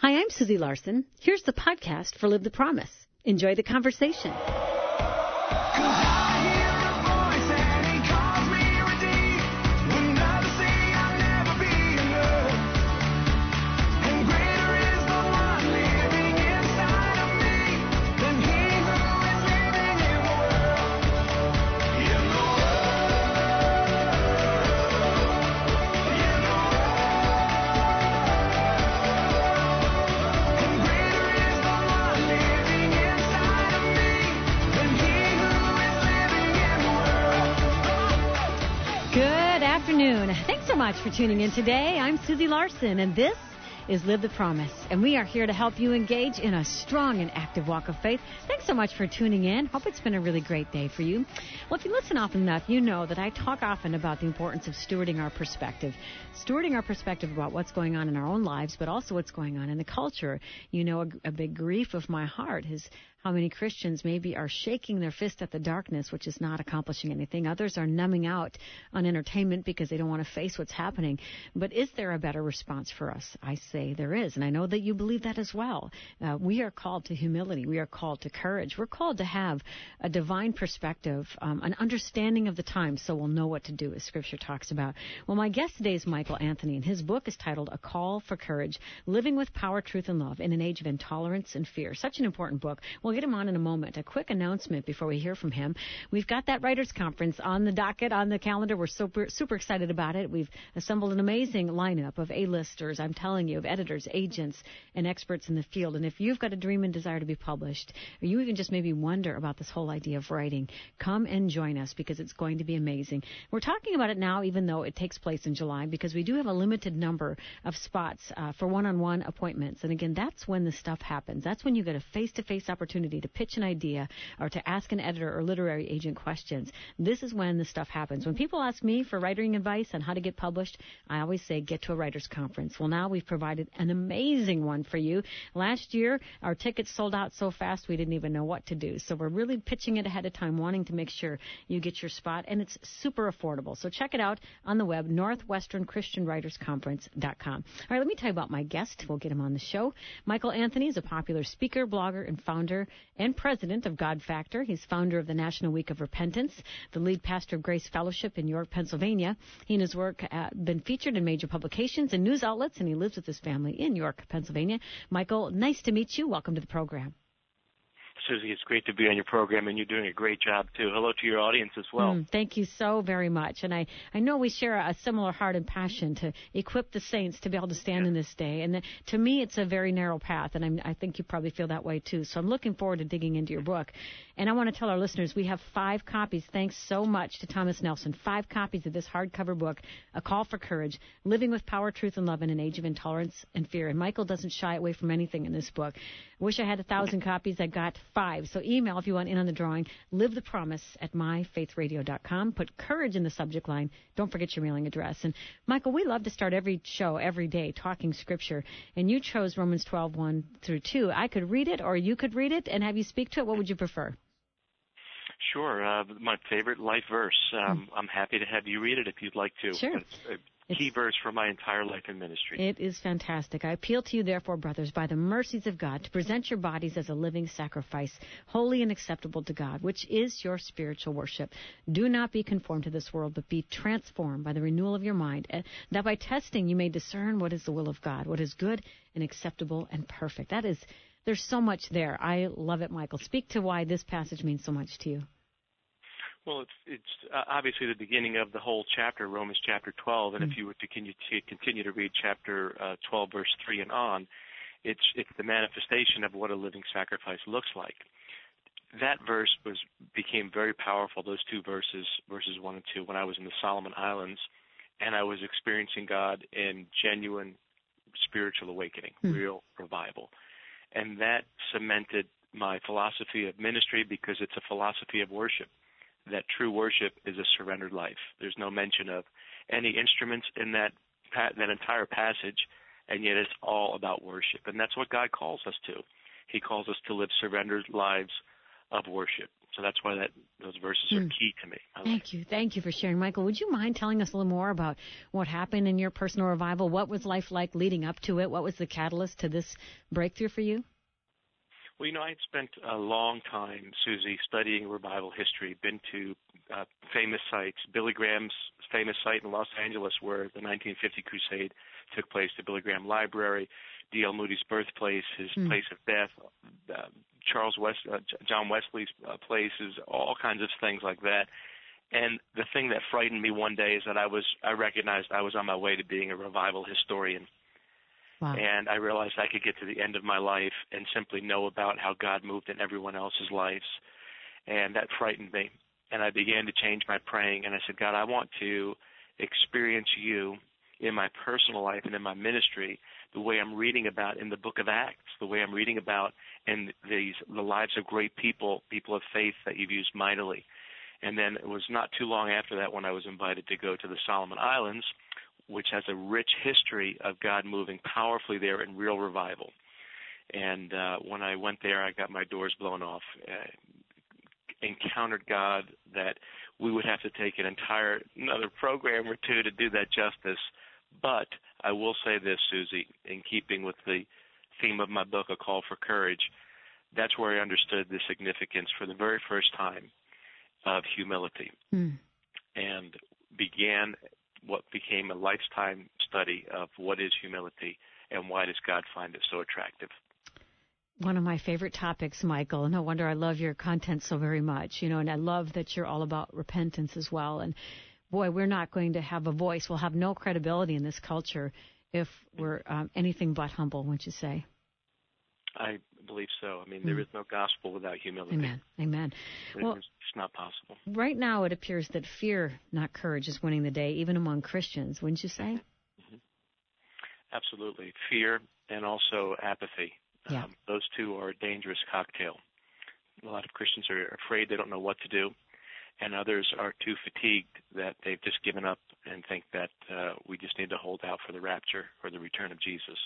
Hi, I'm Susie Larson. Here's the podcast for Live the Promise. Enjoy the conversation. Thanks so much for tuning in today. I'm Susie Larson, and this is Live the Promise, and we are here to help you engage in a strong and active walk of faith. Thanks so much for tuning in. Hope it's been a really great day for you. Well, if you listen often enough, you know that I talk often about the importance of stewarding our perspective about what's going on in our own lives, but also what's going on in the culture. You know, a big grief of my heart is how many Christians maybe are shaking their fist at the darkness, which is not accomplishing anything. Others are numbing out on entertainment because they don't want to face what's happening. But is there a better response for us? I say there is, and I know that you believe that as well. We are called to humility. We are called to courage. We're called to have a divine perspective, an understanding of the times, so we'll know what to do, as Scripture talks about. Well, my guest today is Michael Anthony, and his book is titled A Call for Courage, Living with Power, Truth, and Love in an Age of Intolerance and Fear. Such an important book. We'll get him on in a moment. A quick announcement before we hear from him. We've got that writers' conference on the docket, on the calendar. We're super excited about it. We've assembled an amazing lineup of A-listers, I'm telling you, of editors, agents, and experts in the field. And if you've got a dream and desire to be published, or you even just maybe wonder about this whole idea of writing, come and join us because it's going to be amazing. We're talking about it now, even though it takes place in July, because we do have a limited number of spots for one-on-one appointments. And again, that's when the stuff happens. That's when you get a face-to-face opportunity to pitch an idea or to ask an editor or literary agent questions. This is when the stuff happens. When people ask me for writing advice on how to get published, I always say get to a writers' conference. Well, now we've provided an amazing one for you. Last year, our tickets sold out so fast we didn't even know what to do. So we're really pitching it ahead of time, wanting to make sure you get your spot, and it's super affordable. So check it out on the web, northwesternchristianwritersconference.com. All right, let me tell you about my guest. We'll get him on the show. Michael Anthony is a popular speaker, blogger, and founder and president of God Factor. He's founder of the National Week of Repentance, the lead pastor of Grace Fellowship in York, Pennsylvania. He and his work have been featured in major publications and news outlets, and he lives with his family in York, Pennsylvania. Michael, nice to meet you. Welcome to the program. Susie, it's great to be on your program, and you're doing a great job, too. Hello to your audience as well. Thank you so very much. And I know we share a similar heart and passion to equip the saints to be able to stand in this day. And to me, it's a very narrow path, and I think you probably feel that way, too. So I'm looking forward to digging into your book. And I want to tell our listeners we have 5 copies. Thanks so much to Thomas Nelson. 5 copies of this hardcover book, A Call for Courage, Living with Power, Truth, and Love in an Age of Intolerance and Fear. And Michael doesn't shy away from anything in this book. I wish I had 1,000 copies. I got 5. So email if you want in on the drawing. Live the Promise at myfaithradio.com. Put courage in the subject line. Don't forget your mailing address. And Michael, we love to start every show, every day, talking Scripture. And you chose Romans 12:1 through 2. I could read it, or you could read it and have you speak to it. What would you prefer? Sure. My favorite life verse. I'm happy to have you read it if you'd like to. Sure. It's key verse for my entire life and ministry. It is fantastic. I appeal to you, therefore, brothers, by the mercies of God, to present your bodies as a living sacrifice, holy and acceptable to God, which is your spiritual worship. Do not be conformed to this world, but be transformed by the renewal of your mind, that by testing you may discern what is the will of God, what is good and acceptable and perfect. There's so much there. I love it, Michael. Speak to why this passage means so much to you. Well, it's obviously the beginning of the whole chapter, Romans chapter 12, and if you were to continue to read chapter 12, verse 3 and on, it's the manifestation of what a living sacrifice looks like. That verse became very powerful, those 2 verses 1 and 2, when I was in the Solomon Islands, and I was experiencing God in genuine spiritual awakening, real revival. And that cemented my philosophy of ministry because it's a philosophy of worship. That true worship is a surrendered life. There's no mention of any instruments in that entire passage, and yet it's all about worship. And that's what God calls us to. He calls us to live surrendered lives of worship. So that's why those verses are key to me. Thank you for sharing. Michael, would you mind telling us a little more about what happened in your personal revival? What was life like leading up to it? What was the catalyst to this breakthrough for you? Well, I had spent a long time, Susie, studying revival history, been to famous sites. Billy Graham's famous site in Los Angeles where the 1950 crusade took place, the Billy Graham Library, D.L. Moody's birthplace, his place of death, John Wesley's places, all kinds of things like that. And the thing that frightened me one day is that I recognized I was on my way to being a revival historian. Wow. And I realized I could get to the end of my life and simply know about how God moved in everyone else's lives. And that frightened me. And I began to change my praying. And I said, God, I want to experience you in my personal life and in my ministry the way I'm reading about in the book of Acts, the way I'm reading about in the lives of great people, people of faith that you've used mightily. And then it was not too long after that when I was invited to go to the Solomon Islands, which has a rich history of God moving powerfully there in real revival. And when I went there, I got my doors blown off, encountered God that we would have to take another program or two to do that justice. But I will say this, Susie, in keeping with the theme of my book, A Call for Courage, that's where I understood the significance for the very first time of humility and began what became a lifetime study of what is humility and why does God find it so attractive. One of my favorite topics, Michael. No wonder I love your content so very much, and I love that you're all about repentance as well. And boy, we're not going to have a voice. We'll have no credibility in this culture if we're anything but humble, wouldn't you say? I believe so. I mean, there is no gospel without humility. Amen. Well, it's not possible. Right now it appears that fear, not courage, is winning the day, even among Christians, wouldn't you say? Mm-hmm. Absolutely. Fear and also apathy. Yeah. Those two are a dangerous cocktail. A lot of Christians are afraid, they don't know what to do, and others are too fatigued that they've just given up and think that we just need to hold out for the rapture or the return of Jesus.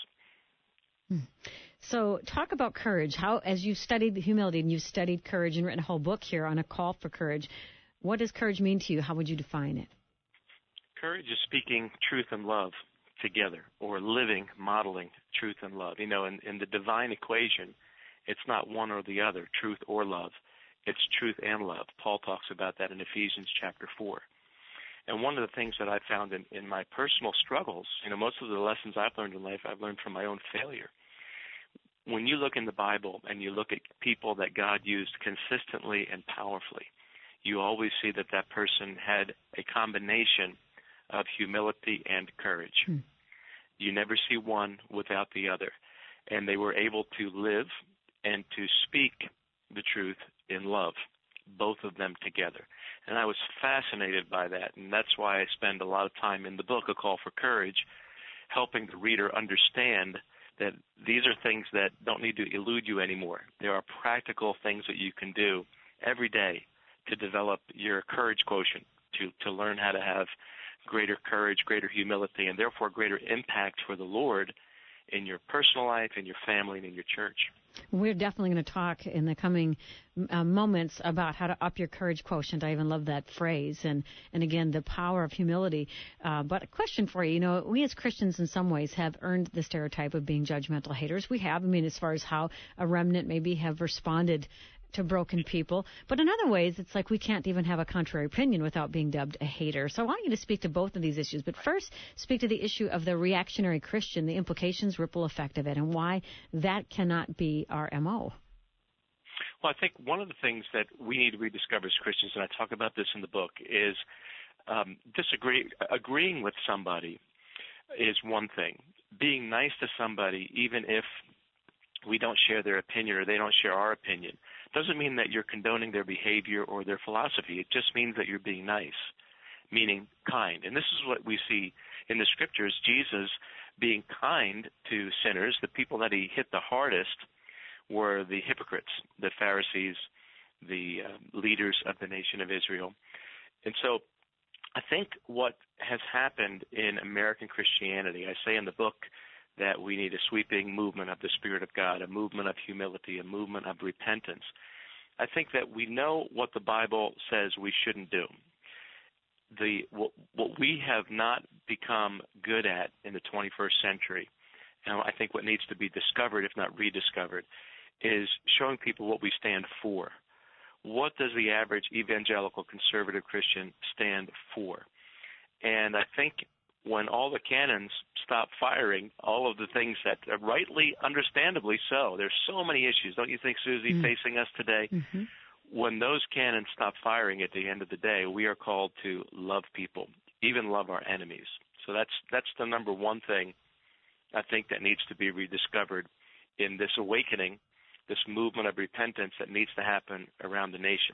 So talk about courage. How, as you've studied the humility and you've studied courage and written a whole book here on A Call for Courage, what does courage mean to you? How would you define it? Courage is speaking truth and love together, or living, modeling truth and love. In the divine equation, it's not one or the other, truth or love. It's truth and love. Paul talks about that in Ephesians chapter 4. And one of the things that I found in my personal struggles, most of the lessons I've learned in life, I've learned from my own failure. When you look in the Bible and you look at people that God used consistently and powerfully, you always see that person had a combination of humility and courage. You never see one without the other. And they were able to live and to speak the truth in love, both of them together. And I was fascinated by that, and that's why I spend a lot of time in the book, A Call for Courage, helping the reader understand that these are things that don't need to elude you anymore. There are practical things that you can do every day to develop your courage quotient, to learn how to have greater courage, greater humility, and therefore greater impact for the Lord in your personal life, in your family, and in your church. We're definitely going to talk in the coming moments about how to up your courage quotient. I even love that phrase. And again, the power of humility. But a question for you. We as Christians in some ways have earned the stereotype of being judgmental haters. We have. As far as how a remnant maybe have responded to broken people. But in other ways, it's like we can't even have a contrary opinion without being dubbed a hater. So I want you to speak to both of these issues. But first, speak to the issue of the reactionary Christian, the implications, ripple effect of it, and why that cannot be our MO. Well, I think one of the things that we need to rediscover as Christians, and I talk about this in the book, is agreeing with somebody is one thing. Being nice to somebody, even if we don't share their opinion or they don't share our opinion, doesn't mean that you're condoning their behavior or their philosophy. It just means that you're being nice, meaning kind. And this is what we see in the Scriptures, Jesus being kind to sinners. The people that he hit the hardest were the hypocrites, the Pharisees, the leaders of the nation of Israel. And so I think what has happened in American Christianity, I say in the book that we need a sweeping movement of the Spirit of God, a movement of humility, a movement of repentance. I think that we know what the Bible says we shouldn't do. What we have not become good at in the 21st century, and I think what needs to be discovered, if not rediscovered, is showing people what we stand for. What does the average evangelical conservative Christian stand for? And I think when all the cannons stop firing, all of the things that are rightly, understandably so, there's so many issues, don't you think, Susie, facing us today? Mm-hmm. When those cannons stop firing at the end of the day, we are called to love people, even love our enemies. So that's the number one thing I think that needs to be rediscovered in this awakening, this movement of repentance that needs to happen around the nation.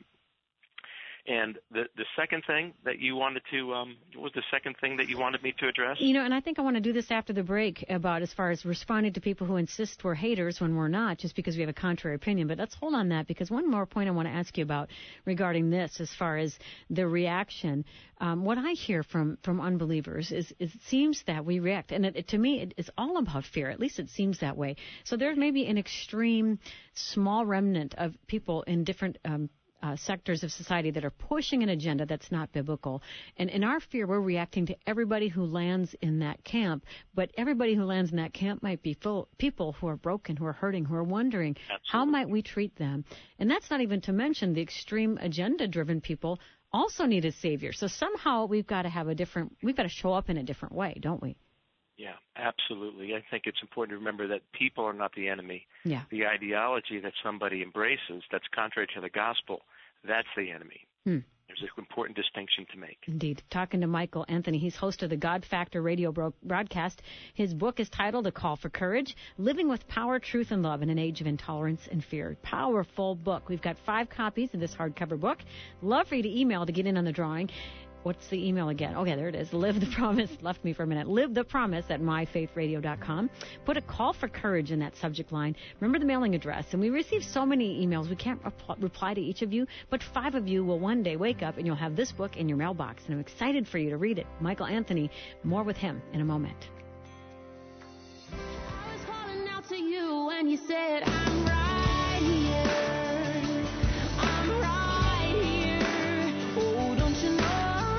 And the second thing that you wanted to, what was the second thing that you wanted me to address? And I think I want to do this after the break about as far as responding to people who insist we're haters when we're not, just because we have a contrary opinion. But let's hold on that, because one more point I want to ask you about regarding this, as far as the reaction. What I hear from unbelievers is it seems that we react, and to me it is all about fear. At least it seems that way. So there may be an extreme small remnant of people in different sectors of society that are pushing an agenda that's not biblical. And in our fear, we're reacting to everybody who lands in that camp. But everybody who lands in that camp might be people who are broken, who are hurting, who are wondering, Absolutely. How might we treat them? And that's not even to mention the extreme agenda-driven people also need a savior. So somehow we've got to show up in a different way, don't we? Yeah, absolutely. I think it's important to remember that people are not the enemy. Yeah. The ideology that somebody embraces that's contrary to the gospel, that's the enemy. There's an important distinction to make. Indeed. Talking to Michael Anthony. He's host of the God Factor radio broadcast. His book is titled A Call for Courage, Living with Power, Truth, and Love in an Age of Intolerance and Fear. Powerful book. We've got 5 copies of this hardcover book. Love for you to email to get in on the drawing. What's the email again? Okay, there it is. Live the Promise. Left me for a minute. Live the Promise at myfaithradio.com. Put a call for courage in that subject line. Remember the mailing address. And we receive so many emails. We can't reply to each of you, but 5 of you will one day wake up and you'll have this book in your mailbox. And I'm excited for you to read it. Michael Anthony. More with him in a moment. I was calling out to you and you said, I'm right here. I'm right here. Oh, don't you know?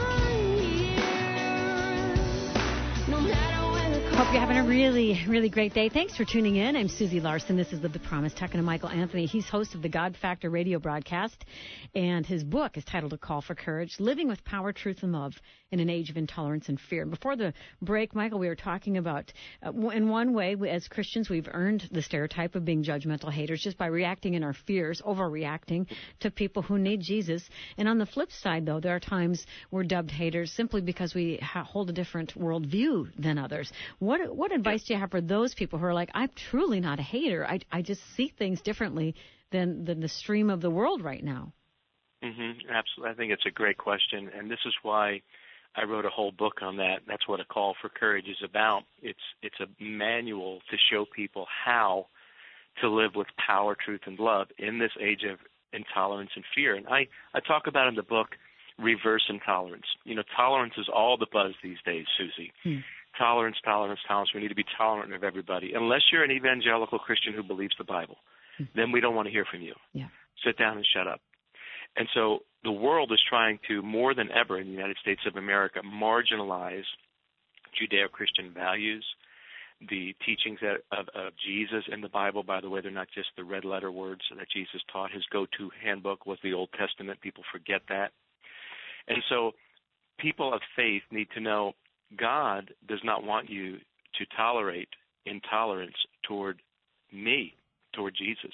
Hope you're having a really, really great day. Thanks for tuning in. I'm Susie Larson. This is Live the Promise, talking to Michael Anthony. He's host of the God Factor radio broadcast, and his book is titled A Call for Courage, Living with Power, Truth, and Love in an Age of Intolerance and Fear. And before the break, Michael, we were talking about, in one way, as Christians, we've earned the stereotype of being judgmental haters just by reacting in our fears, overreacting to people who need Jesus. And on the flip side, though, there are times we're dubbed haters simply because we hold a different worldview than others. What advice do you have for those people who are like, I'm truly not a hater. I just see things differently than the stream of the world right now? Mm-hmm. Absolutely. I think it's a great question, and this is why I wrote a whole book on that. That's what A Call for Courage is about. It's a manual to show people how to live with power, truth, and love in this age of intolerance and fear. And I talk about in the book reverse intolerance. Tolerance is all the buzz these days, Susie. Tolerance. We need to be tolerant of everybody. Unless you're an evangelical Christian who believes the Bible, then we don't want to hear from you. Yeah. Sit down and shut up. And so the world is trying to, more than ever in the United States of America, marginalize Judeo-Christian values, the teachings of Jesus in the Bible. By the way, they're not just the red-letter words that Jesus taught. His go-to handbook was the Old Testament. People forget that. And so people of faith need to know God does not want you to tolerate intolerance toward me, toward Jesus.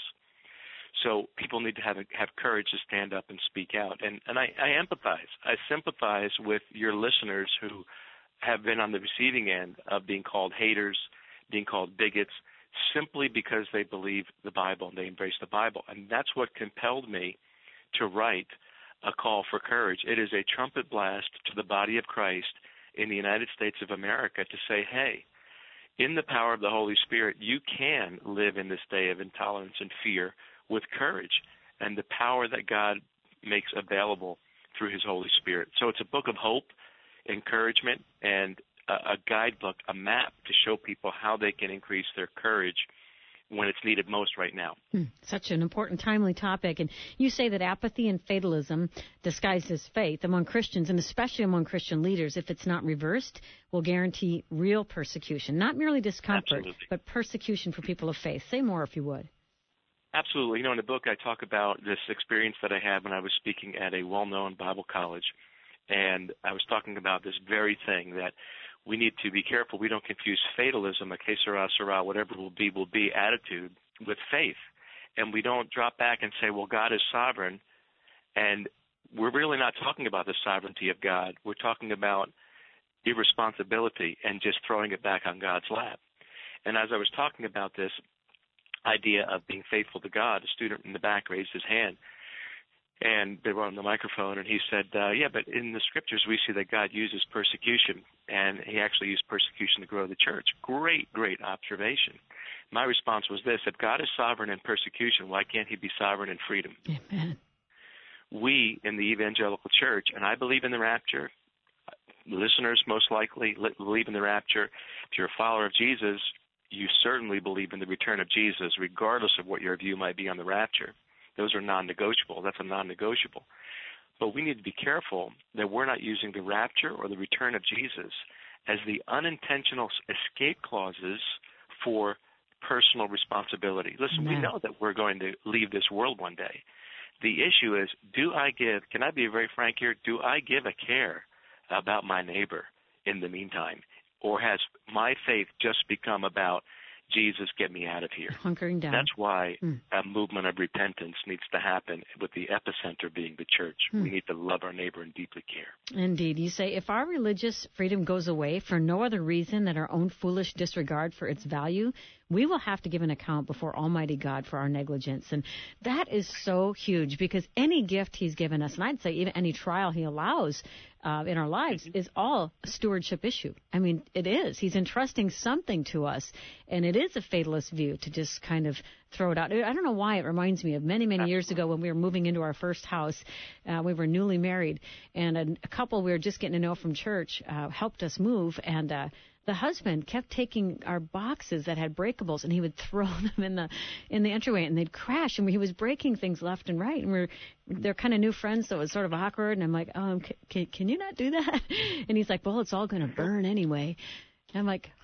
So people need to have courage to stand up and speak out. And I empathize. I sympathize with your listeners who have been on the receiving end of being called haters, being called bigots, simply because they believe the Bible and they embrace the Bible. And that's what compelled me to write A Call for Courage. It is a trumpet blast to the body of Christ in the United States of America to say, hey, in the power of the Holy Spirit, you can live in this day of intolerance and fear with courage and the power that God makes available through his Holy Spirit. So it's a book of hope, encouragement, and a guidebook, a map to show people how they can increase their courage when it's needed most right now. Such an important, timely topic. And you say that apathy and fatalism disguised as faith among Christians, and especially among Christian leaders, if it's not reversed, will guarantee real persecution. Not merely discomfort, Absolutely. but persecution for people of faith. Say more if you would. Absolutely. In the book, I talk about this experience that I had when I was speaking at a well-known Bible college. And I was talking about this very thing, that we need to be careful we don't confuse fatalism, a que sera, sera, whatever will be attitude, with faith. And we don't drop back and say, well, God is sovereign. And we're really not talking about the sovereignty of God. We're talking about irresponsibility and just throwing it back on God's lap. And as I was talking about this idea of being faithful to God, a student in the back raised his hand, and they were on the microphone, and he said, yeah, but in the scriptures we see that God uses persecution, and he actually used persecution to grow the church. Great, great observation. My response was this: if God is sovereign in persecution, why can't he be sovereign in freedom? Amen. We in the evangelical church, and I believe in the rapture, listeners most likely believe in the rapture. If you're a follower of Jesus, you certainly believe in the return of Jesus, regardless of what your view might be on the rapture. Those are non-negotiable. That's a non-negotiable. But we need to be careful that we're not using the rapture or the return of Jesus as the unintentional escape clauses for personal responsibility. Listen, we know that we're going to leave this world one day. The issue is, can I be very frank here, do I give a care about my neighbor in the meantime? Or has my faith just become about, Jesus, get me out of here? Hunkering down. That's why a movement of repentance needs to happen, with the epicenter being the church. We need to love our neighbor and deeply care. Indeed. You say, if our religious freedom goes away for no other reason than our own foolish disregard for its value, we will have to give an account before Almighty God for our negligence. And that is so huge, because any gift he's given us, and I'd say even any trial he allows in our lives, is all a stewardship issue. I mean, it is. He's entrusting something to us, and it is a fatalist view to just kind of throw it out. I don't know why it reminds me of many, many years ago when we were moving into our first house. We were newly married, and a couple we were just getting to know from church helped us move, and the husband kept taking our boxes that had breakables, and he would throw them in the entryway, and they'd crash. And he was breaking things left and right. And they're kind of new friends, so it was sort of awkward. And I'm like, can you not do that? And he's like, well, it's all going to burn anyway. And I'm like,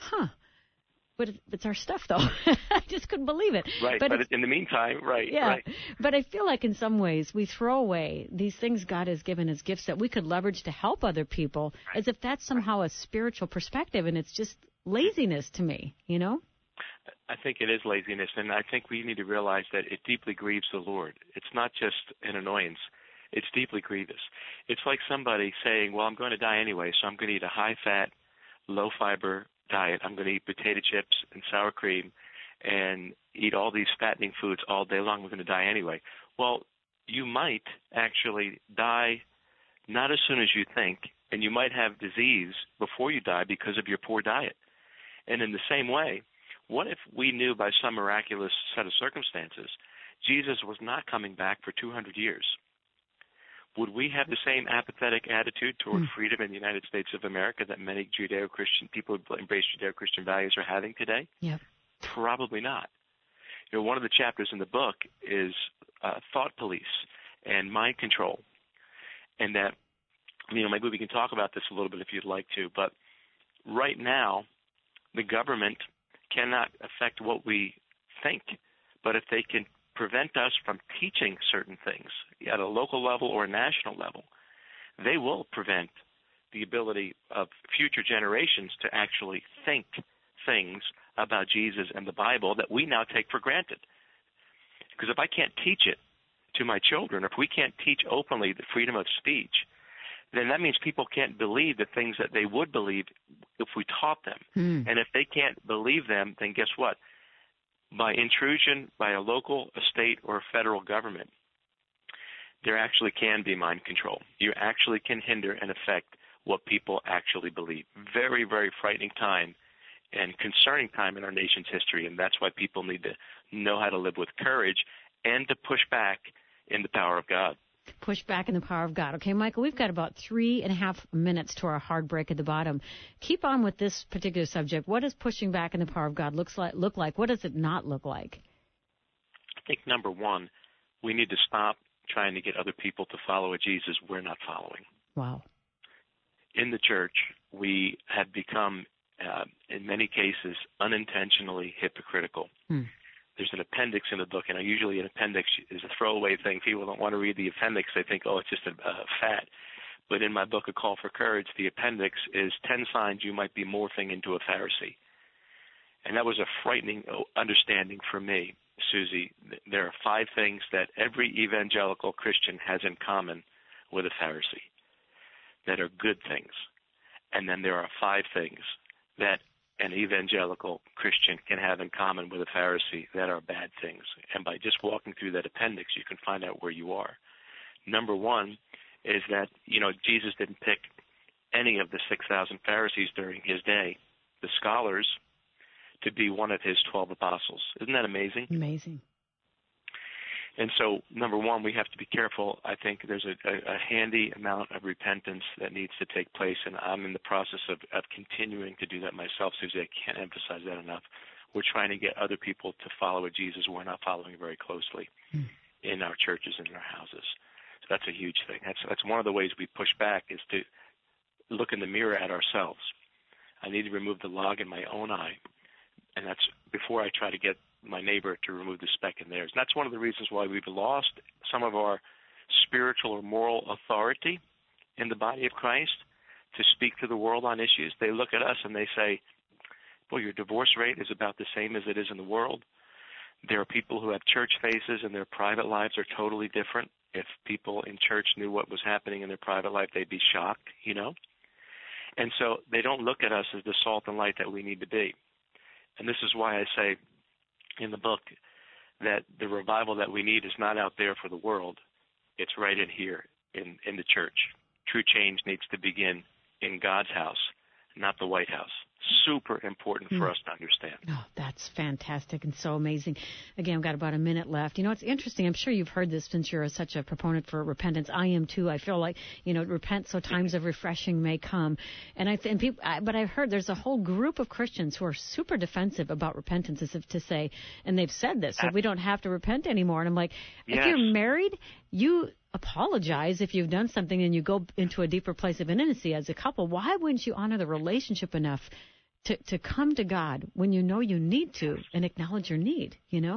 but it's our stuff, though. I just couldn't believe it. Right, but in the meantime, right. Yeah, right. But I feel like in some ways we throw away these things God has given as gifts that we could leverage to help other people, as if that's somehow a spiritual perspective, and it's just laziness to me, you know? I think it is laziness, and I think we need to realize that it deeply grieves the Lord. It's not just an annoyance. It's deeply grievous. It's like somebody saying, well, I'm going to die anyway, so I'm going to eat a high-fat, low-fiber diet. I'm going to eat potato chips and sour cream and eat all these fattening foods all day long. We're going to die anyway. Well, you might actually die not as soon as you think, and you might have disease before you die because of your poor diet. And in the same way, what if we knew by some miraculous set of circumstances Jesus was not coming back for 200 years? Would we have the same apathetic attitude toward freedom in the United States of America that many Judeo-Christian people who embrace Judeo-Christian values are having today? Yep. Probably not. You know, one of the chapters in the book is thought police and mind control. And that, you know, maybe we can talk about this a little bit if you'd like to, but right now the government cannot affect what we think, but if they can prevent us from teaching certain things at a local level or a national level, they will prevent the ability of future generations to actually think things about Jesus and the Bible that we now take for granted. Because if I can't teach it to my children, if we can't teach openly the freedom of speech, then that means people can't believe the things that they would believe if we taught them. And if they can't believe them, then guess what? By intrusion by a local, a state, or a federal government, there actually can be mind control. You actually can hinder and affect what people actually believe. Very, very frightening time and concerning time in our nation's history, and that's why people need to know how to live with courage and to push back in the power of God. Push back in the power of God. Okay, Michael, we've got about 3.5 minutes to our hard break at the bottom. Keep on with this particular subject. What does pushing back in the power of God look like? What does it not look like? I think, number one, we need to stop trying to get other people to follow a Jesus we're not following. Wow. In the church, we have become, in many cases, unintentionally hypocritical. There's an appendix in the book, and usually an appendix is a throwaway thing. People don't want to read the appendix. They think, oh, it's just a fat. But in my book, A Call for Courage, the appendix is 10 signs you might be morphing into a Pharisee. And that was a frightening understanding for me, Susie. There are 5 things that every evangelical Christian has in common with a Pharisee that are good things. And then there are 5 things that an evangelical Christian can have in common with a Pharisee that are bad things. And by just walking through that appendix, you can find out where you are. Number one is that, Jesus didn't pick any of the 6,000 Pharisees during his day, the scholars, to be one of his 12 apostles. Isn't that amazing? Amazing. And so, number one, we have to be careful. I think there's a handy amount of repentance that needs to take place, and I'm in the process of continuing to do that myself, Susie. I can't emphasize that enough. We're trying to get other people to follow a Jesus we're not following very closely in our churches and in our houses. So that's a huge thing. That's one of the ways we push back, is to look in the mirror at ourselves. I need to remove the log in my own eye, and that's before I try to get my neighbor to remove the speck in theirs. And that's one of the reasons why we've lost some of our spiritual or moral authority in the body of Christ to speak to the world on issues. They look at us and they say, boy, your divorce rate is about the same as it is in the world. There are people who have church faces and their private lives are totally different. If people in church knew what was happening in their private life, they'd be shocked, And so they don't look at us as the salt and light that we need to be. And this is why I say in the book that the revival that we need is not out there for the world. It's right in here in the church. True change needs to begin in God's house, not the White House. Super important for us to understand. Oh, that's fantastic and so amazing. Again, I've got about a minute left. It's interesting. I'm sure you've heard this since you're such a proponent for repentance. I am too. I feel like, repent so times of refreshing may come. But I've heard there's a whole group of Christians who are super defensive about repentance, as if to say, and they've said this, so we don't have to repent anymore. And I'm like, if you're married, you apologize if you've done something and you go into a deeper place of intimacy as a couple. Why wouldn't you honor the relationship enough to come to God when you know you need to and acknowledge your need,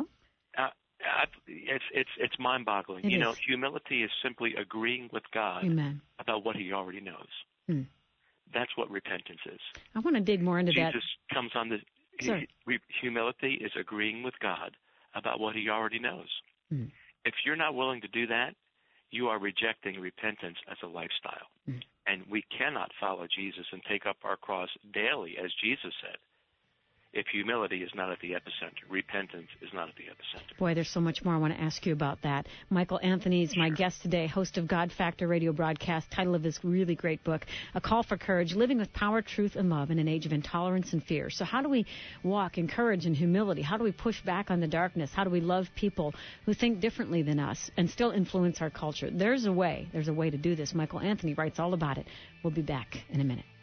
It's mind-boggling. Humility is simply agreeing with God about what he already knows. That's what repentance is. I want to dig more into that. Jesus comes on humility is agreeing with God about what he already knows. If you're not willing to do that, you are rejecting repentance as a lifestyle. And we cannot follow Jesus and take up our cross daily, as Jesus said, if humility is not at the epicenter. Repentance is not at the epicenter. Boy, there's so much more I want to ask you about that. Michael Anthony is my guest today, host of God Factor radio broadcast, title of his really great book, A Call for Courage, Living with Power, Truth, and Love in an Age of Intolerance and Fear. So how do we walk in courage and humility? How do we push back on the darkness? How do we love people who think differently than us and still influence our culture? There's a way. There's a way to do this. Michael Anthony writes all about it. We'll be back in a minute.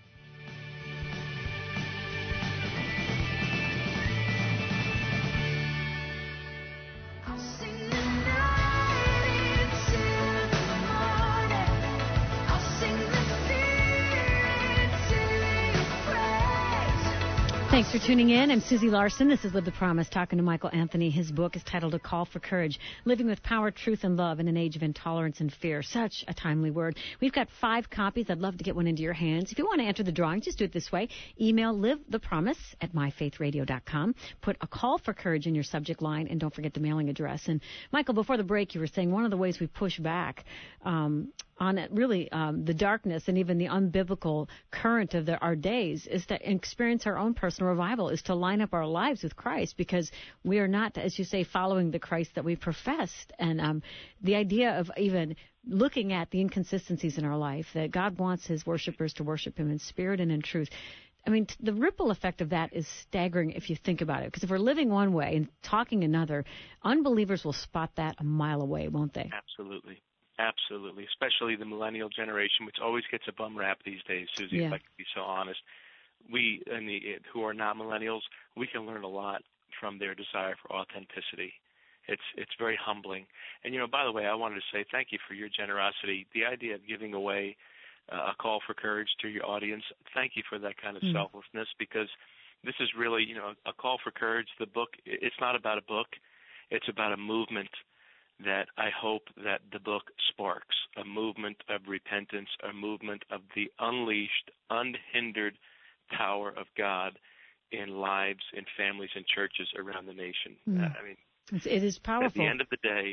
Thanks for tuning in. I'm Susie Larson. This is Live the Promise, talking to Michael Anthony. His book is titled A Call for Courage, Living with Power, Truth, and Love in an Age of Intolerance and Fear. Such a timely word. We've got 5 copies. I'd love to get one into your hands. If you want to enter the drawing, just do it this way. Email livethepromise@myfaithradio.com. Put A Call for Courage in your subject line, and don't forget the mailing address. And, Michael, before the break, you were saying one of the ways we push back on it, really the darkness and even the unbiblical current of our days is to experience our own personal revival, is to line up our lives with Christ, because we are not, as you say, following the Christ that we professed. And the idea of even looking at the inconsistencies in our life, that God wants his worshipers to worship him in spirit and in truth. I mean, the ripple effect of that is staggering if you think about it, because if we're living one way and talking another, unbelievers will spot that a mile away, won't they? Absolutely. Absolutely, especially the millennial generation, which always gets a bum rap these days, Susie, Yeah. if I can be so honest. We, who are not millennials, we can learn a lot from their desire for authenticity. It's very humbling. And, by the way, I wanted to say thank you for your generosity. The idea of giving away a call for courage to your audience, thank you for that kind of selflessness, because this is really, a call for courage. The book, it's not about a book. It's about a movement that I hope that the book sparks, a movement of repentance, a movement of the unleashed, unhindered power of God in lives, in families, and churches around the nation. It is powerful. At the end of the day,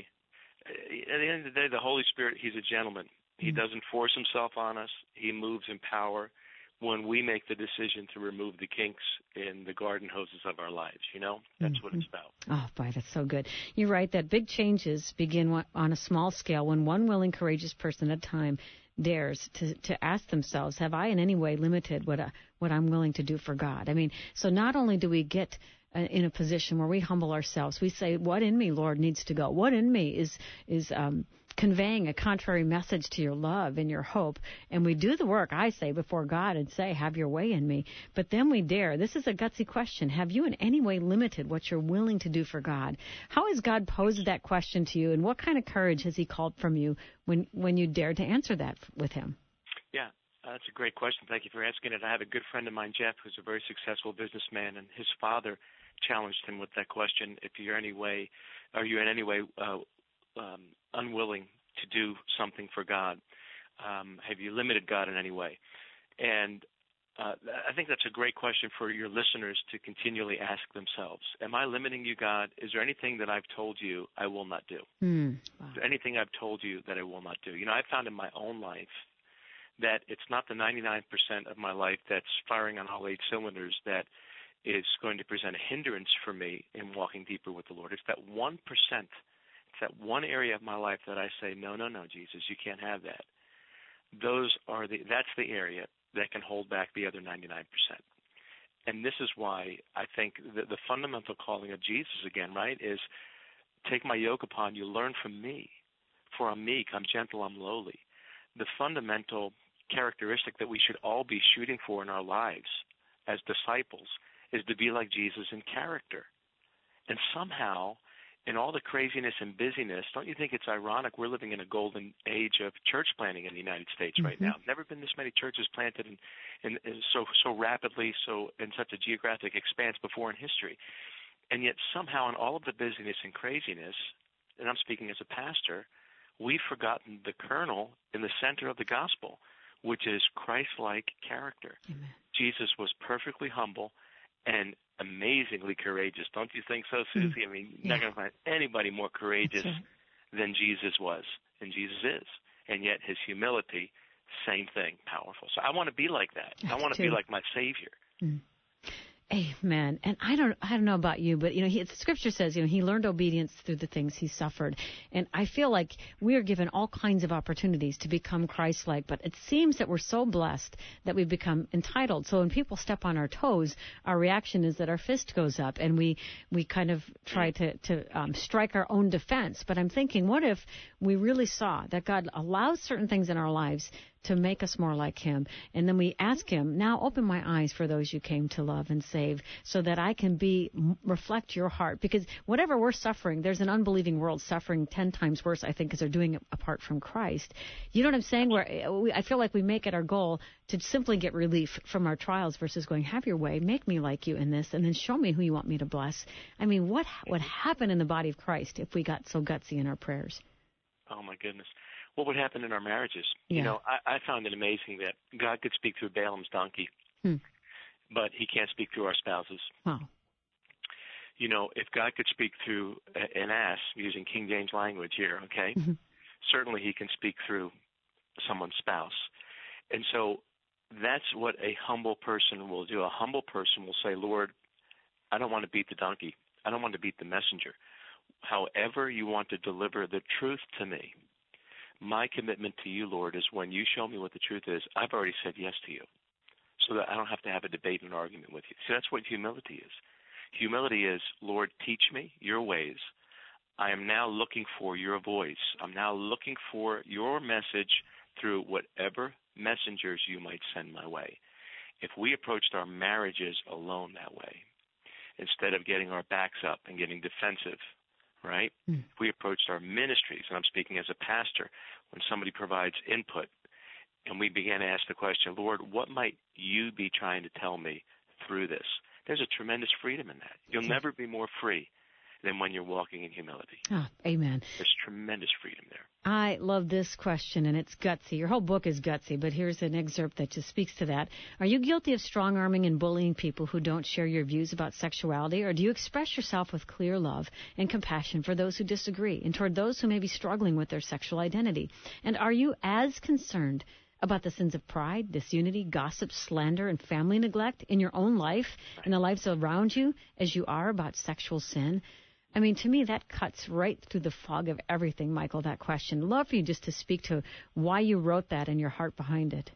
the Holy Spirit, He's a gentleman. He doesn't force Himself on us. He moves in power when we make the decision to remove the kinks in the garden hoses of our lives. That's what it's about. Oh, boy, that's so good. You're right that big changes begin on a small scale when one willing, courageous person at a time dares to ask themselves, have I in any way limited what I'm willing to do for God? So not only do we get in a position where we humble ourselves, we say, what in me, Lord, needs to go? What in me is conveying a contrary message to your love and your hope? And we do the work, I say, before God and say, have your way in me. But then we dare. This is a gutsy question. Have you in any way limited what you're willing to do for God? How has God posed that question to you, and what kind of courage has He called from you when you dare to answer that with Him? Yeah. That's a great question. Thank you for asking it. I have a good friend of mine, Jeff, who's a very successful businessman, and his father challenged him with that question. Are you in any way unwilling to do something for God? Have you limited God in any way? And I think that's a great question for your listeners to continually ask themselves. Am I limiting you, God? Is there anything that I've told you I will not do? Wow. Is there anything I've told you that I will not do? I found in my own life that it's not the 99% of my life that's firing on all 8 cylinders that is going to present a hindrance for me in walking deeper with the Lord. It's that 1%. It's that one area of my life that I say, no, Jesus, you can't have that. That's the area that can hold back the other 99%. And this is why I think the fundamental calling of Jesus, again, right, is take my yoke upon you, learn from me. For I'm meek, I'm gentle, I'm lowly. The fundamental characteristic that we should all be shooting for in our lives as disciples is to be like Jesus in character. And somehow, in all the craziness and busyness, don't you think it's ironic we're living in a golden age of church planting in the United States right now? Never been this many churches planted in so rapidly, so in such a geographic expanse before in history. And yet somehow in all of the busyness and craziness, and I'm speaking as a pastor, we've forgotten the kernel in the center of the gospel, which is Christ-like character. Amen. Jesus was perfectly humble and amazingly courageous. Don't you think so, Susie? You're not going to find anybody more courageous than Jesus was, and Jesus is. And yet his humility, same thing, powerful. So I want to be like that. I want to be like my Savior. Amen. And I don't know about you, but the Scripture says he learned obedience through the things he suffered, and I feel like we are given all kinds of opportunities to become Christ-like. But it seems that we're so blessed that we've become entitled. So when people step on our toes, our reaction is that our fist goes up, and we kind of try to strike our own defense. But I'm thinking, what if we really saw that God allows certain things in our lives to make us more like Him, and then we ask Him, now open my eyes for those you came to love and save, so that I can reflect your heart. Because whatever we're suffering, there's an unbelieving world suffering 10 times worse, I think, because they're doing it apart from Christ. You know what I'm saying? I feel like we make it our goal to simply get relief from our trials versus going, have your way, make me like you in this, and then show me who you want me to bless. What would happen in the body of Christ if we got so gutsy in our prayers? Oh, my goodness. What would happen in our marriages? Yeah. I found it amazing that God could speak through Balaam's donkey, but He can't speak through our spouses. Wow. If God could speak through an ass, using King James language here, okay, certainly He can speak through someone's spouse. And so that's what a humble person will do. A humble person will say, Lord, I don't want to beat the donkey. I don't want to beat the messenger. However you want to deliver the truth to me, my commitment to you, Lord, is when you show me what the truth is, I've already said yes to you, so that I don't have to have a debate and an argument with you. See, that's what humility is. Humility is, Lord, teach me your ways. I am now looking for your voice. I'm now looking for your message through whatever messengers you might send my way. If we approached our marriages alone that way, instead of getting our backs up and getting defensive, right? If we approached our ministries, and I'm speaking as a pastor, when somebody provides input, and we began to ask the question, Lord, what might you be trying to tell me through this? There's a tremendous freedom in that. You'll never be more free than when you're walking in humility. Oh, amen. There's tremendous freedom there. I love this question, and it's gutsy. Your whole book is gutsy, but here's an excerpt that just speaks to that. Are you guilty of strong-arming and bullying people who don't share your views about sexuality, or do you express yourself with clear love and compassion for those who disagree and toward those who may be struggling with their sexual identity? And are you as concerned about the sins of pride, disunity, gossip, slander, and family neglect in your own life and the lives around you as you are about sexual sin? I mean, to me, that cuts right through the fog of everything, Michael, that question. I'd love for you just to speak to why you wrote that and your heart behind it.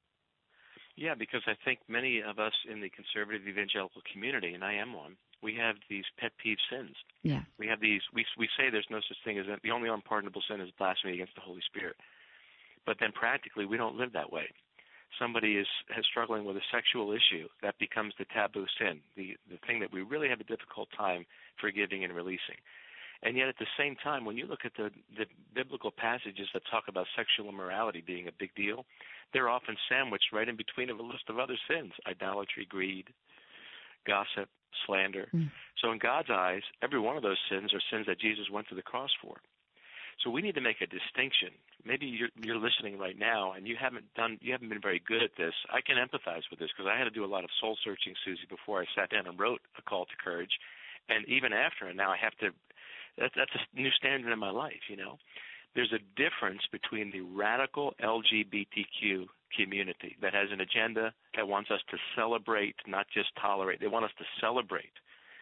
Yeah, because I think many of us in the conservative evangelical community, and I am one, we have these pet peeve sins. Yeah. We have these, we say there's no such thing as, the only unpardonable sin is blasphemy against the Holy Spirit. But then practically we don't live that way. Somebody is struggling with a sexual issue, that becomes the taboo sin, the thing that we really have a difficult time forgiving and releasing. And yet at the same time, when you look at the biblical passages that talk about sexual immorality being a big deal, they're often sandwiched right in between of a list of other sins: idolatry, greed, gossip, slander. So in God's eyes, every one of those sins are sins that Jesus went to the cross for. So we need to make a distinction. Maybe you're listening right now and you haven't been very good at this. I can empathize with this because I had to do a lot of soul searching, Susie, before I sat down and wrote A Call to Courage. And even after, and now I have to, that's a new standard in my life, you know. There's a difference between the radical LGBTQ community that has an agenda that wants us to celebrate, not just tolerate. They want us to celebrate.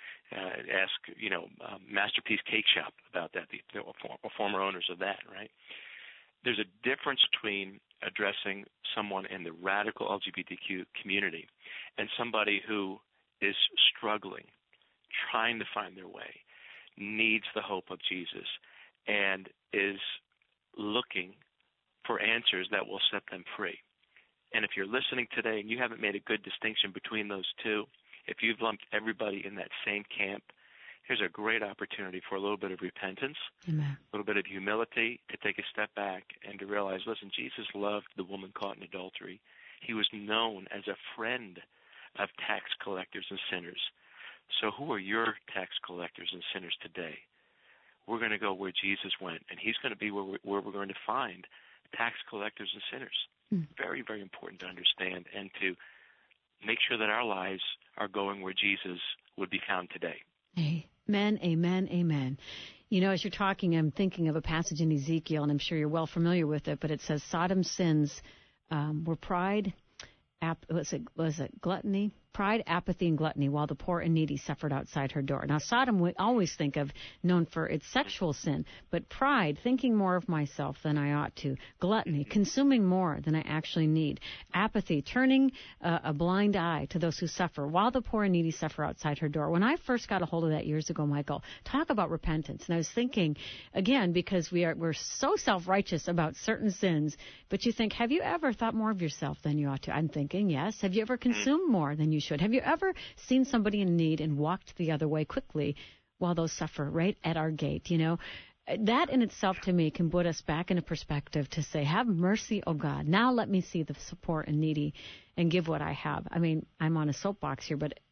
Ask, Masterpiece Cake Shop about that, the former owners of that, right? There's a difference between addressing someone in the radical LGBTQ community and somebody who is struggling, trying to find their way, needs the hope of Jesus, and is looking for answers that will set them free. And if you're listening today and you haven't made a good distinction between those two, if you've lumped everybody in that same camp, here's a great opportunity for a little bit of repentance, Amen. A little bit of humility, to take a step back and to realize, listen, Jesus loved the woman caught in adultery. He was known as a friend of tax collectors and sinners. So who are your tax collectors and sinners today? We're going to go where Jesus went, and he's going to be where we're going to find tax collectors and sinners. Very, very important to understand and to make sure that our lives are going where Jesus would be found today. Amen, amen, amen. You know, as you're talking, I'm thinking of a passage in Ezekiel, and I'm sure you're well familiar with it, but it says Sodom's sins were pride, was it gluttony? Pride, apathy, and gluttony, while the poor and needy suffered outside her door. Now, Sodom we always think of, known for its sexual sin, but pride, thinking more of myself than I ought to. Gluttony, consuming more than I actually need. Apathy, turning a blind eye to those who suffer, while the poor and needy suffer outside her door. When I first got a hold of that years ago, Michael, talk about repentance. And I was thinking, again, because we're so self-righteous about certain sins, but you think, have you ever thought more of yourself than you ought to? I'm thinking, yes. Have you ever consumed more than you should? Have you ever seen somebody in need and walked the other way quickly while those suffer right at our gate? You know, that in itself to me can put us back in a perspective to say, have mercy, oh God. Now let me see the poor and needy and give what I have. I mean, I'm on a soapbox here, but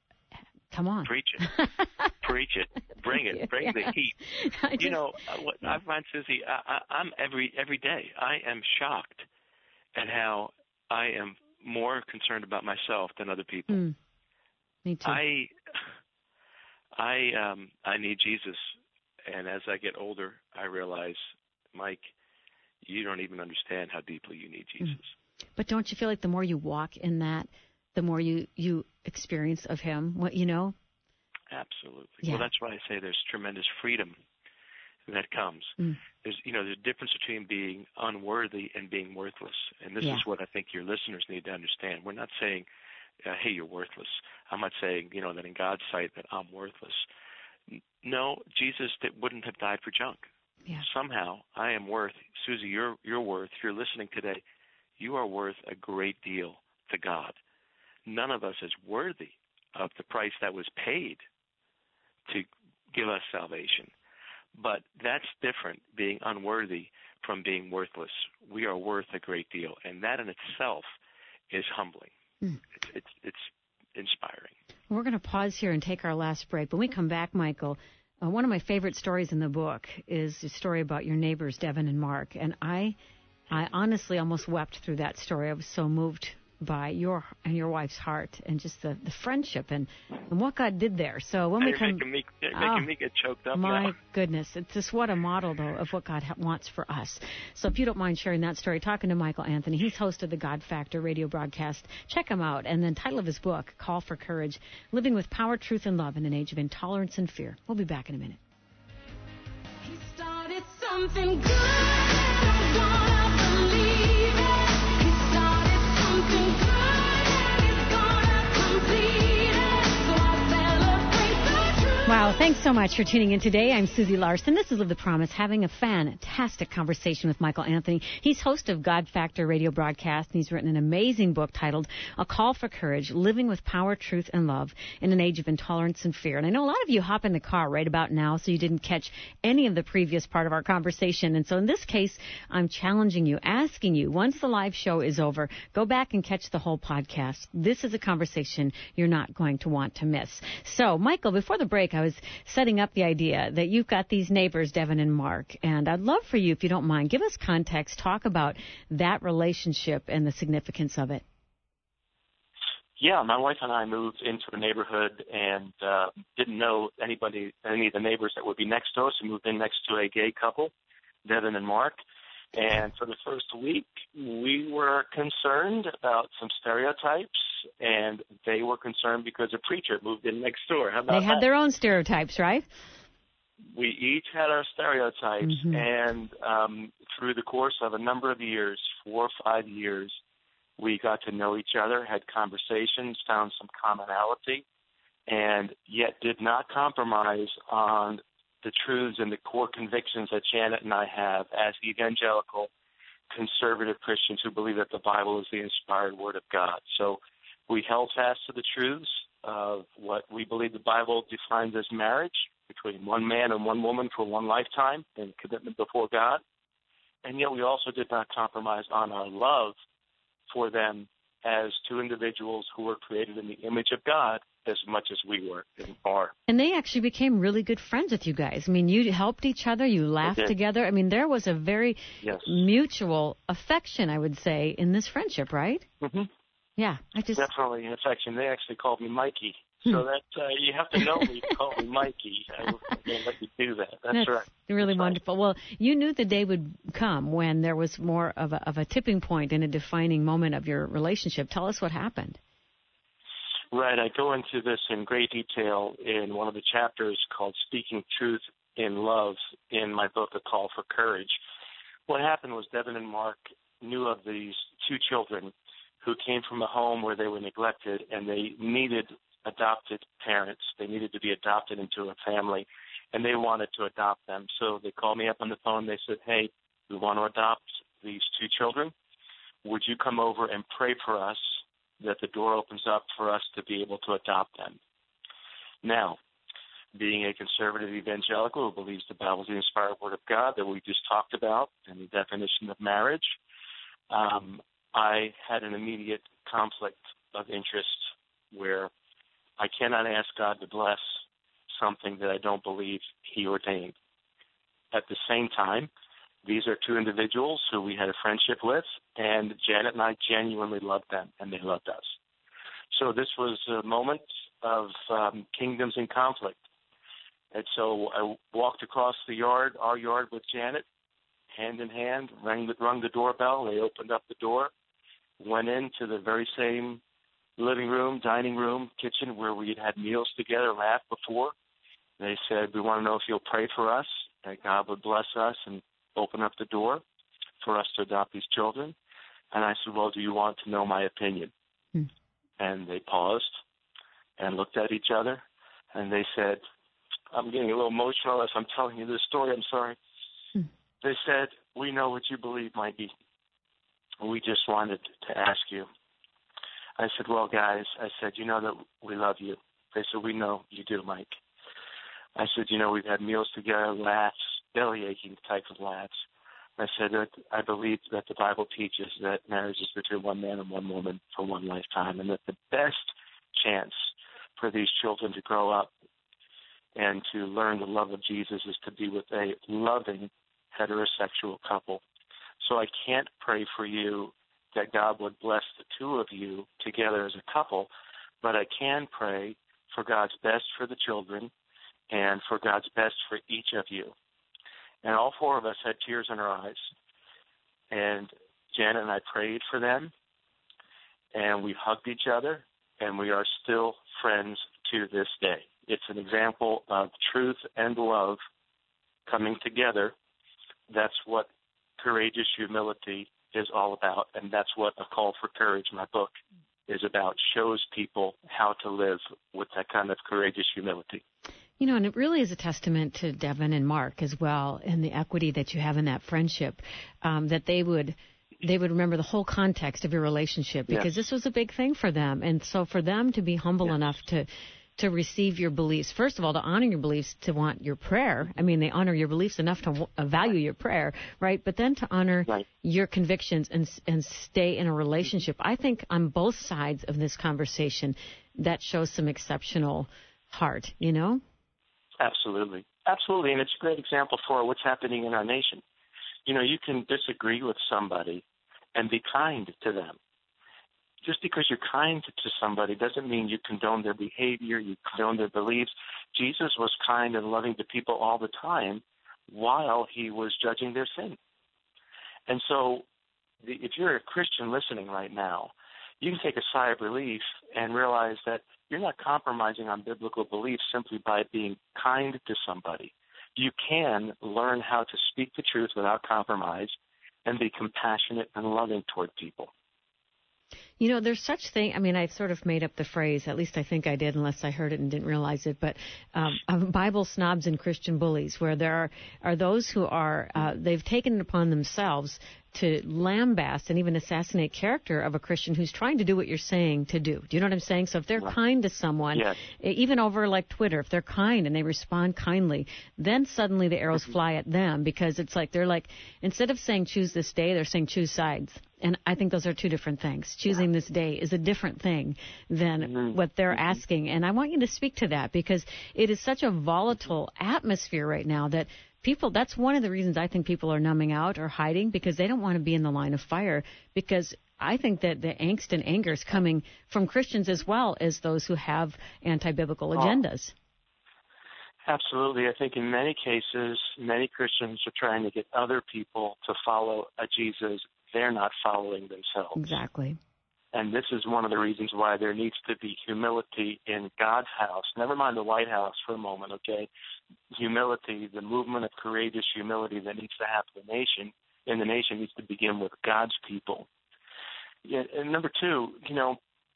come on. Preach it. Preach it. Bring it. Bring the heat. What I find, Susie, I'm every day, I am shocked at how I am more concerned about myself than other people. Me too. I need Jesus, and as I get older, I realize, Mike, you don't even understand how deeply you need Jesus. But don't you feel like the more you walk in that, the more you experience of Him? What you know? Absolutely. Yeah. Well, that's why I say there's tremendous freedom that comes. There's a difference between being unworthy and being worthless. And this is what I think your listeners need to understand. We're not saying, hey, you're worthless. I'm not saying, that in God's sight that I'm worthless. No, Jesus wouldn't have died for junk. Yeah. Somehow, I am worth, Susie, you're worth, if you're listening today, you are worth a great deal to God. None of us is worthy of the price that was paid to give us salvation. But that's different, being unworthy from being worthless. We are worth a great deal, and that in itself is humbling. It's inspiring. We're going to pause here and take our last break. When we come back, Michael, one of my favorite stories in the book is a story about your neighbors, Devin and Mark. And I honestly almost wept through that story. I was so moved by your and your wife's heart and just the friendship and what God did there. So when we come, making me get choked up. My now. goodness, it's just what a model though of what God wants for us. So if you don't mind sharing that story, talking to Michael Anthony, he's host of the God Factor radio broadcast. Check him out. And then title of his book, Call for Courage: Living with Power, Truth, and Love in an Age of Intolerance and Fear. We'll be back in a minute. He started something good. I'm gonna believe it. He started something good, and he's gonna complete it. So I celebrate the truth. Wow, thanks so much for tuning in today. I'm Susie Larson. This is Live the Promise, having a fantastic conversation with Michael Anthony. He's host of God Factor radio broadcast, and he's written an amazing book titled A Call for Courage: Living with Power, Truth, and Love in an Age of Intolerance and Fear. And I know a lot of you hop in the car right about now, so you didn't catch any of the previous part of our conversation. And so in this case, I'm challenging you, asking you, once the live show is over, go back and catch the whole podcast. This is a conversation you're not going to want to miss. So, Michael, before the break, I was setting up the idea that you've got these neighbors, Devin and Mark, and I'd love for you, if you don't mind, give us context, talk about that relationship and the significance of it. Yeah, my wife and I moved into a neighborhood and didn't know any of the neighbors that would be next to us. We moved in next to a gay couple, Devin and Mark. And for the first week, we were concerned about some stereotypes, and they were concerned because a preacher moved in next door. How about They had that? their own stereotypes, right? We each had our stereotypes, and through the course of a number of years, 4 or 5 years, we got to know each other, had conversations, found some commonality, and yet did not compromise on the truths and the core convictions that Janet and I have as evangelical, conservative Christians who believe that the Bible is the inspired Word of God. So we held fast to the truths of what we believe the Bible defines as marriage between one man and one woman for one lifetime and commitment before God. And yet we also did not compromise on our love for them as two individuals who were created in the image of God as much as we were and are. And they actually became really good friends with you guys. I mean, you helped each other, you laughed together. I mean, there was a very mutual affection, I would say, in this friendship, right? Mm-hmm. Yeah, Definitely an affection. They actually called me Mikey. So that you have to know me to call me Mikey. I won't let you do that. That's right. Really That's wonderful. Right. Well, you knew the day would come when there was more of a tipping point and a defining moment of your relationship. Tell us what happened. Right. I go into this in great detail in one of the chapters called Speaking Truth in Love in my book, A Call for Courage. What happened was Devin and Mark knew of these two children who came from a home where they were neglected, and they needed adopted parents. They needed to be adopted into a family, and they wanted to adopt them. So they called me up on the phone. They said, hey, we want to adopt these two children. Would you come over and pray for us that the door opens up for us to be able to adopt them? Now, being a conservative evangelical who believes the Bible is the inspired Word of God that we just talked about and the definition of marriage, I had an immediate conflict of interest where I cannot ask God to bless something that I don't believe He ordained. At the same time, these are two individuals who we had a friendship with, and Janet and I genuinely loved them, and they loved us. So this was a moment of kingdoms in conflict. And so I walked across the yard, our yard, with Janet, hand in hand, rung the doorbell. They opened up the door, went into the very same living room, dining room, kitchen where we had meals together, laughed before. They said, we want to know if you'll pray for us, that God would bless us and open up the door for us to adopt these children. And I said, well, do you want to know my opinion? And they paused and looked at each other, and they said, I'm getting a little emotional as I'm telling you this story. I'm sorry. They said, we know what you believe, Mikey. We just wanted to ask you. I said, well, guys, I said, you know that we love you. They said, we know you do, Mike. I said, you know, we've had meals together, laughs, belly-aching type of laughs. I said that I believe that the Bible teaches that marriage is between one man and one woman for one lifetime, and that the best chance for these children to grow up and to learn the love of Jesus is to be with a loving heterosexual couple. So I can't pray for you that God would bless the two of you together as a couple, but I can pray for God's best for the children and for God's best for each of you. And all four of us had tears in our eyes. And Janet and I prayed for them, and we hugged each other, and we are still friends to this day. It's an example of truth and love coming together. That's what courageous humility is all about, and that's what A Call for Courage, my book, is about, shows people how to live with that kind of courageous humility. You know, and it really is a testament to Devin and Mark as well, and the equity that you have in that friendship, that they would remember the whole context of your relationship, because this was a big thing for them. And so for them to be humble enough to receive your beliefs, first of all, to honor your beliefs, to want your prayer. I mean, they honor your beliefs enough to value your prayer, right? But then to honor your convictions and stay in a relationship. I think on both sides of this conversation, that shows some exceptional heart, you know? Absolutely. Absolutely. And it's a great example for what's happening in our nation. You know, you can disagree with somebody and be kind to them. Just because you're kind to somebody doesn't mean you condone their behavior, you condone their beliefs. Jesus was kind and loving to people all the time while he was judging their sin. And so if you're a Christian listening right now, you can take a sigh of relief and realize that you're not compromising on biblical beliefs simply by being kind to somebody. You can learn how to speak the truth without compromise and be compassionate and loving toward people. You know, there's such thing. I mean, I sort of made up the phrase. At least I think I did, unless I heard it and didn't realize it. But Bible snobs and Christian bullies, where there are those who are they've taken it upon themselves to lambaste and even assassinate character of a Christian who's trying to do what you're saying to do. Do you know what I'm saying? So if they're kind to someone, even over like Twitter, if they're kind and they respond kindly, then suddenly the arrows fly at them, because it's like they're like, instead of saying choose this day, they're saying choose sides. And I think those are two different things. Choosing this day is a different thing than what they're asking. And I want you to speak to that, because it is such a volatile atmosphere right now that people, that's one of the reasons I think people are numbing out or hiding, because they don't want to be in the line of fire. Because I think that the angst and anger is coming from Christians as well as those who have anti-biblical agendas. Absolutely. I think in many cases, many Christians are trying to get other people to follow a Jesus they're not following themselves. Exactly. And this is one of the reasons why there needs to be humility in God's house. Never mind the White House for a moment, okay? Humility, the movement of courageous humility that needs to happen in the nation needs to begin with God's people. Yeah, and number two, you know,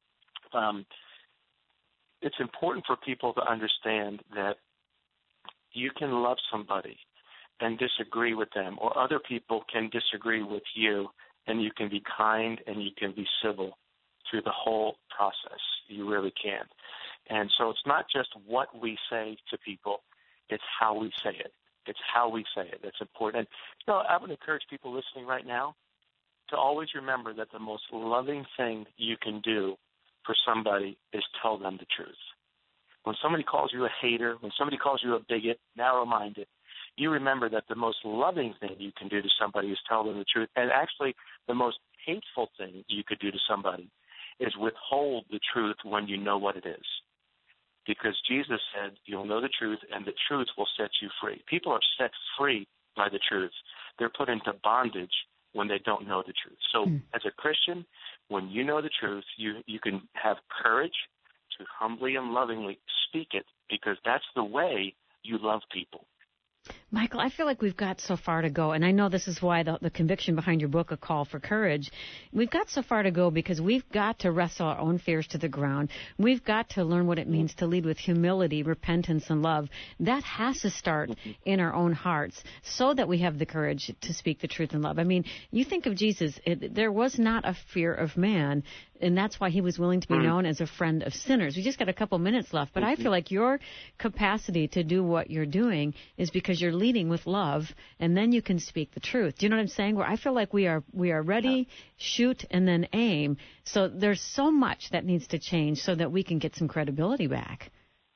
it's important for people to understand that you can love somebody and disagree with them, or other people can disagree with you, and you can be kind and you can be civil through the whole process. You really can. And so it's not just what we say to people, it's how we say it. It's how we say it that's important. And, you know, I would encourage people listening right now to always remember that the most loving thing you can do for somebody is tell them the truth. When somebody calls you a hater, when somebody calls you a bigot, narrow-minded, you remember that the most loving thing you can do to somebody is tell them the truth. And actually, the most hateful thing you could do to somebody is withhold the truth when you know what it is. Because Jesus said, you'll know the truth, and the truth will set you free. People are set free by the truth. They're put into bondage when they don't know the truth. So as a Christian, when you know the truth, you can have courage to humbly and lovingly speak it, because that's the way you love people. Michael, I feel like we've got so far to go, and I know this is why the conviction behind your book, A Call for Courage, we've got so far to go because we've got to wrestle our own fears to the ground. We've got to learn what it means to lead with humility, repentance, and love. That has to start in our own hearts so that we have the courage to speak the truth in love. I mean, you think of Jesus, there was not a fear of man, and that's why he was willing to be known as a friend of sinners. We just got a couple minutes left, but I feel like your capacity to do what you're doing is because you're leading with love, and then you can speak the truth. Do you know what I'm saying? Where I feel like we are ready, shoot, and then aim. So there's so much that needs to change so that we can get some credibility back.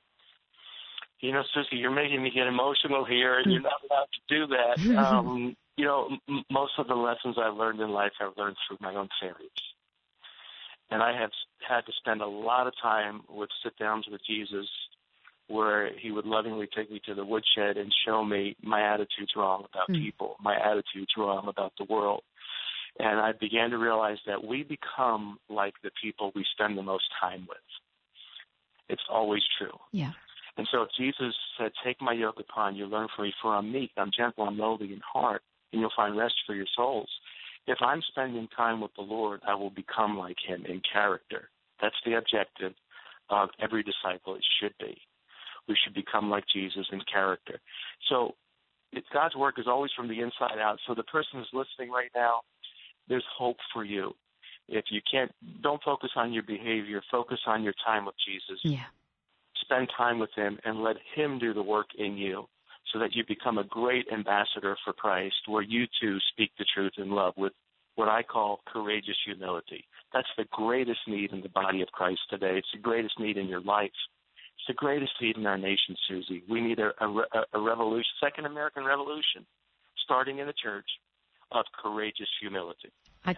You know, Susie, you're making me get emotional here, and you're not allowed to do that. You know, most of the lessons I've learned in life I've learned through my own failures. And I have had to spend a lot of time with sit-downs with Jesus where he would lovingly take me to the woodshed and show me my attitude's wrong about people, my attitude's wrong about the world. And I began to realize that we become like the people we spend the most time with. It's always true. Yeah. And so Jesus said, take my yoke upon you, learn from me, for I'm meek, I'm gentle, I'm lowly in heart, and you'll find rest for your souls. If I'm spending time with the Lord, I will become like him in character. That's the objective of every disciple. It should be. We should become like Jesus in character. So God's work is always from the inside out. So the person who's listening right now, there's hope for you. If you can't, don't focus on your behavior. Focus on your time with Jesus. Yeah. Spend time with him and let him do the work in you so that you become a great ambassador for Christ, where you too speak the truth in love with what I call courageous humility. That's the greatest need in the body of Christ today. It's the greatest need in your life. It's the greatest need in our nation, Susie. We need a revolution, second American revolution, starting in the church, of courageous humility. I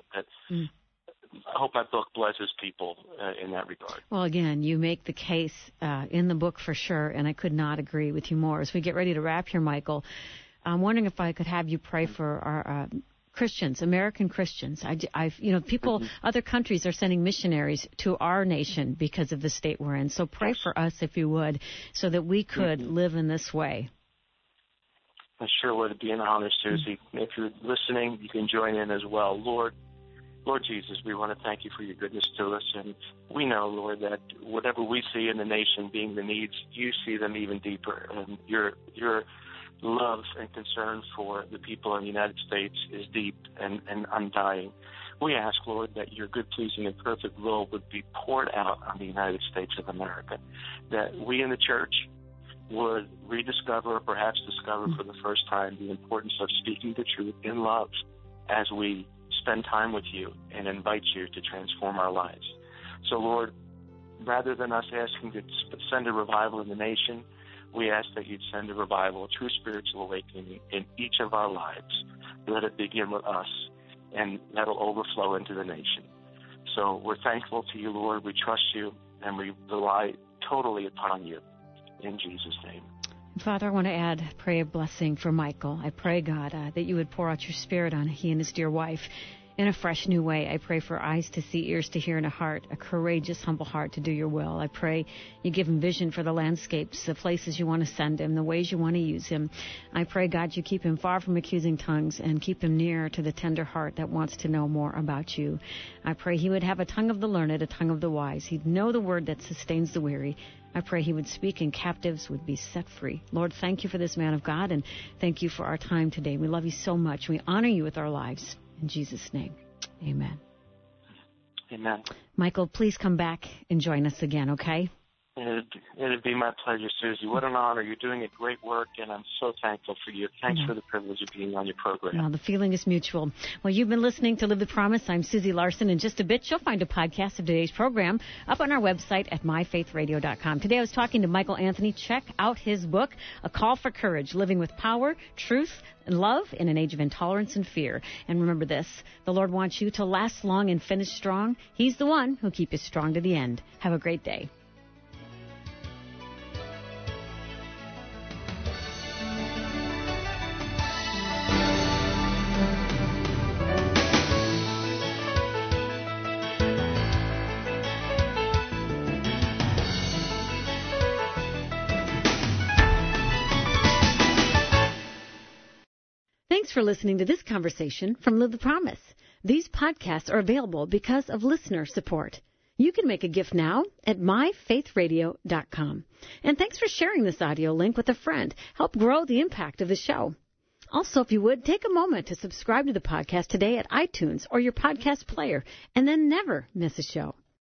hope my book blesses people in that regard. Well, again, you make the case in the book for sure, and I could not agree with you more. As we get ready to wrap here, Michael, I'm wondering if I could have you pray for our Christians, American Christians. People, other countries are sending missionaries to our nation because of the state we're in. So pray for us, if you would, so that we could live in this way. I sure would be an honor, Susie. If you're listening, you can join in as well. Lord Jesus, we want to thank you for your goodness to us. And we know, Lord, that whatever we see in the nation being the needs, you see them even deeper. And your love and concern for the people in the United States is deep and undying. We ask, Lord, that your good, pleasing, and perfect will would be poured out on the United States of America, that we in the church would rediscover or perhaps discover for the first time the importance of speaking the truth in love as we spend time with you and invite you to transform our lives. So, Lord, rather than us asking to send a revival in the nation, we ask that you'd send a revival, a true spiritual awakening in each of our lives. Let it begin with us, and that'll overflow into the nation. So we're thankful to you, Lord. We trust you, and we rely totally upon you. In Jesus' name. Father, I want to pray a blessing for Michael. I pray, God, that you would pour out your spirit on he and his dear wife in a fresh new way. I pray for eyes to see, ears to hear, and a courageous, humble heart to do your will. I pray you give him vision for the landscapes, the places you want to send him, the ways you want to use him. I pray, God, you keep him far from accusing tongues and keep him near to the tender heart that wants to know more about you. I pray he would have a tongue of the learned, a tongue of the wise. He'd know the word that sustains the weary. I pray he would speak and captives would be set free. Lord, thank you for this man of God, and thank you for our time today. We love you so much. We honor you with our lives. In Jesus' name, amen. Amen. Michael, please come back and join us again, okay? It'd be my pleasure, Susie. What an honor. You're doing a great work, and I'm so thankful for you. Thanks for the privilege of being on your program. Well, the feeling is mutual. Well, you've been listening to Live the Promise. I'm Susie Larson. In just a bit, you'll find a podcast of today's program up on our website at myfaithradio.com. Today, I was talking to Michael Anthony. Check out his book, A Call for Courage, Living with Power, Truth, and Love in an Age of Intolerance and Fear. And remember this, the Lord wants you to last long and finish strong. He's the one who'll keep you strong to the end. Have a great day. Thanks for listening to this conversation from Live the Promise. These podcasts are available because of listener support. You can make a gift now at myfaithradio.com. And thanks for sharing this audio link with a friend. Help grow the impact of the show. Also, if you would, take a moment to subscribe to the podcast today at iTunes or your podcast player, and then never miss a show.